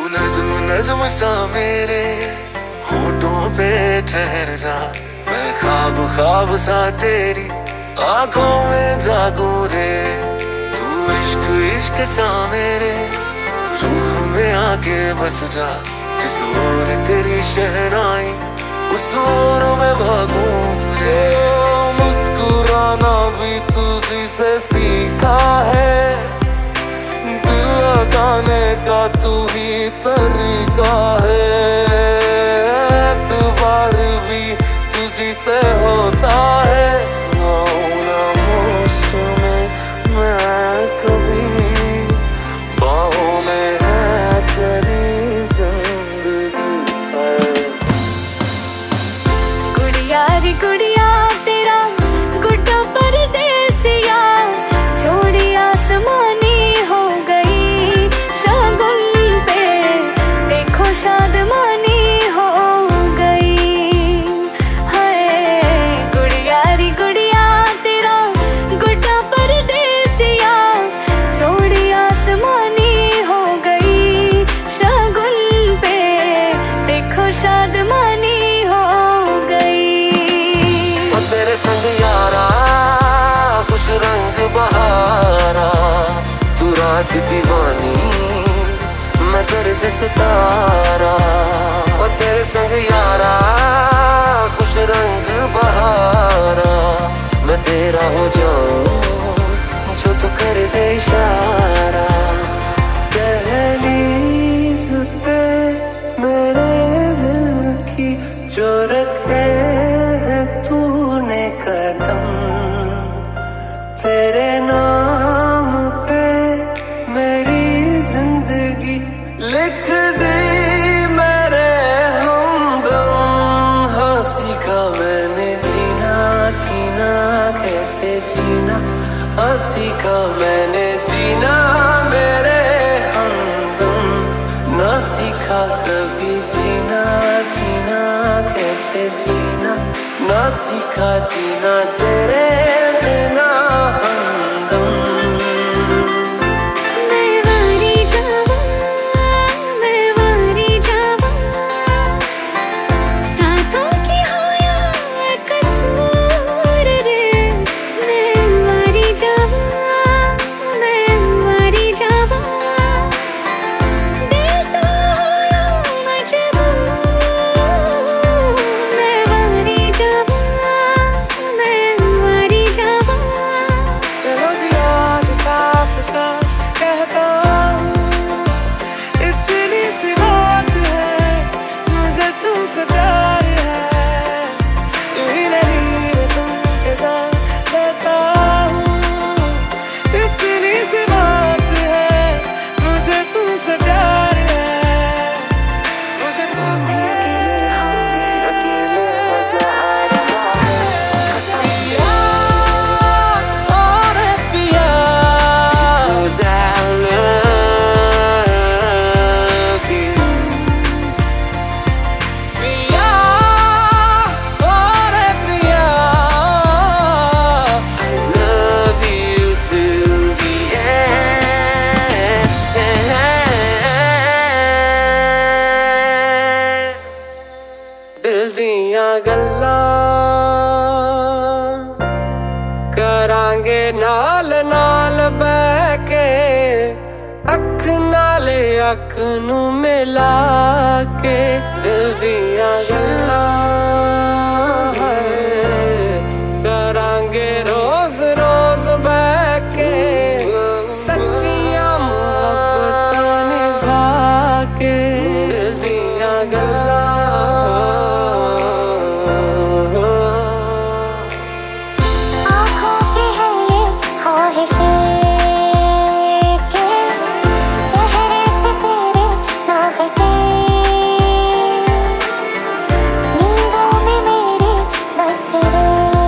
नज्म नज्म सा मेरे होठों पे ठहर जा, मैं ख्वाब ख्वाब सा तेरी आंखों में जागूं रे। तू इश्क इश्क सा मेरे रूह में आके बस जा, जिस ओर तेरी शहनाई उस ओर मैं भागूं रे। मुस्कुराना भी तुझी से सीखा है, दिल लगाने का तू ही तरीका है। एतबार भी तुझी से होता है, आऊं ना होश में मैं कभी, बाहों में है तेरी जिंदगी है। गुड़िया रे गुड़िया तेरा गुड्डा परदेसिया, जोड़ी आसमानी हो गई शगुन पे, देखो शादमानी हो गई है। गुड़िया रे गुड़िया तेरा गुड्डा परदेसिया, जोड़ी आसमानी हो गई शगुन पे, देखो शादमानी हो गई। तेरे संग यारा खुश रंग बहारा, तू रात दीवानी मैं सर्द सितारा। और तेरे संग यारा खुश रंग बहारा, मैं तेरा हो जाऊं जो तू कर दे इशारा। दहलीज पे मेरे दिल की जो रखे है तूने कदम, तेरे नाम पे मेरी जिंदगी लिख दी मेरे हमदम। हाँ सीखा मैंने जीना जीना कैसे जीना, हाँ सीखा मैंने जीना मेरे हमदम। ना सीखा कभी जीना जीना कैसे जीना, ना सीखा जीना तेरे बिना हमदम। मैं वारी जावा, साथों की हो या कसूर रे। मैं वारी जावा, दिल तो हो या मजबूर। मैं वारी जावा, चलो जी आज साफ साफ कहता हूँ, इतनी सी बात है मुझे तुमसे प्यार है। यूं ही नहीं मैं तुम के जान लेता हूँ, इतनी सी बात है मुझे तुमसे प्यार है। मुझे तुमसे अकेले मजा आ रहा है। पिया और पिया, 'cause I love you। पिया और पिया, I love you till the end। दिल दियां गल्लां करांगे नाल नाल बह के, अख नाले अख नू मिला के। दिल दियां गल्लां करांगे रोज रोज बह के, सच्चियां मोहब्बतां निभा के। दिल दियां गल्लां आँखों की है ये ख्वाहिशें के चेहरे से तेरे ना हटे, नींदों में मेरे बस तेरे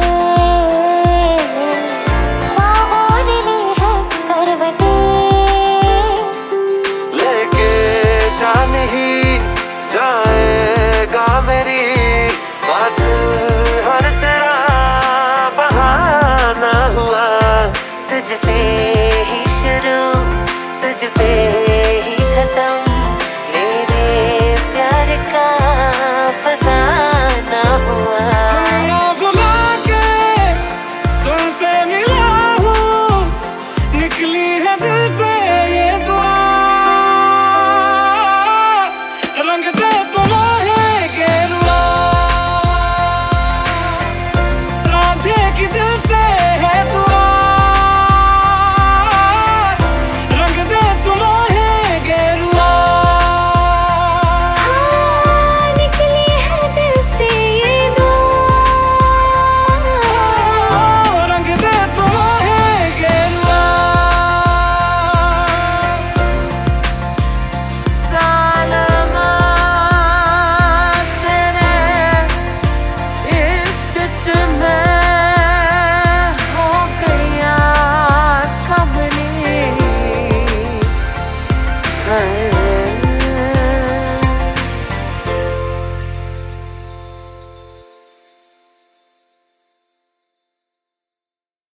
ख्वाबों ने ली है करवटें। लेके जान ही जाएगा मेरी बात, हर तेरा बहाना हुआ। तुझसे ही शुरू तुझ पे ही खत्म, ले है।